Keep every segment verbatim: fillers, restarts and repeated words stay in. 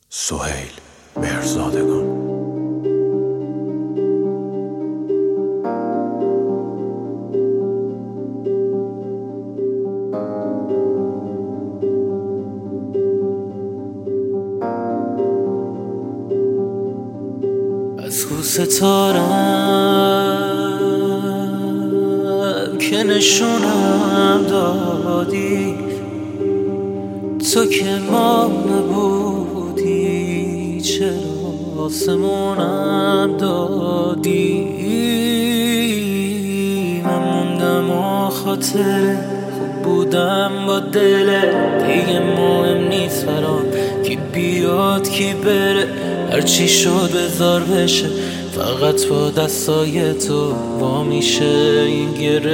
سهیل مهرزادگان. از کوسه تارم که نشونم دادی، تو که ما نبودی چرا آسمونم دادی. من موندم و خاطره خوب بودم با دلت، دیگه مهم نیست برام کی بیاد کی بره، هرچی شد بذار بشه، فقط با دستای تو وا میشه این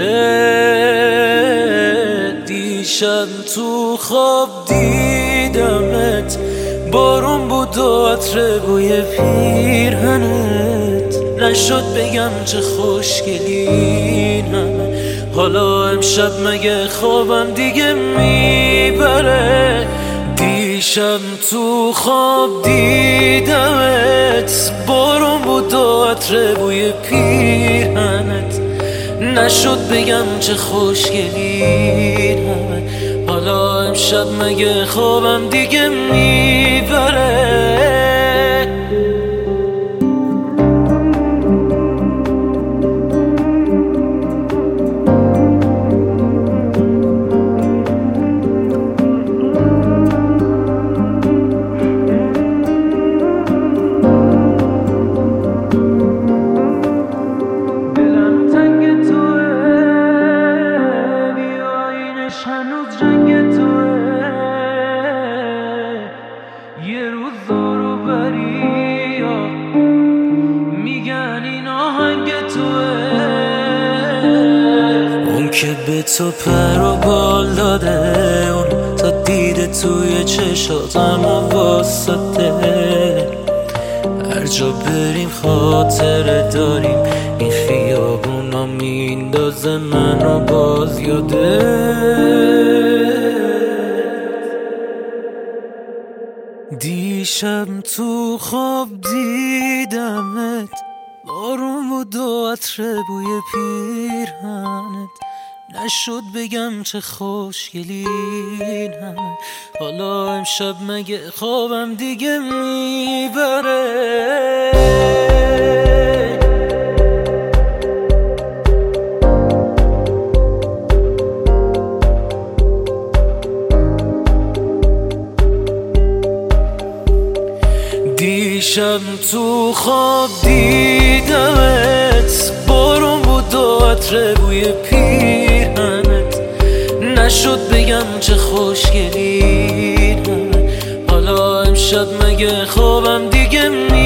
گره. دیشب تو خواب دیدمت، بارون بود و عطر بوی پیرهنت، نشد بگم چه خوشگلی همه. حالا امشب مگه خوابم دیگه میبره؟ دیشب تو خواب دیدمت، بارون بود و عطر بوی پیرهنت، نشد بگم چه خوشگلی همه. حالا امشب مگه خوابم دیگه میبره؟ هنوز جنگ توه، یه روز دارو بری ها میگن این آهنگ توه. اون که به تو پر و بال داده، اون تا دیده توی چشاتم و واسطه. هر جا بریم خاطره داریم، این خیابونا میندازه منو باز یاده. دیشب تو خواب دیدمت، بارون بود و عطر بوی پیرهنت، نشد بگم چه خوشگلی همه. حالا امشب مگه خوابم دیگه میبره؟ دیشب تو خواب دیدمت، بارون بود و عطر بوی پیرهنت، نشد بگم چه خوشگلی همه. حالا امشب مگه خوابم دیگه می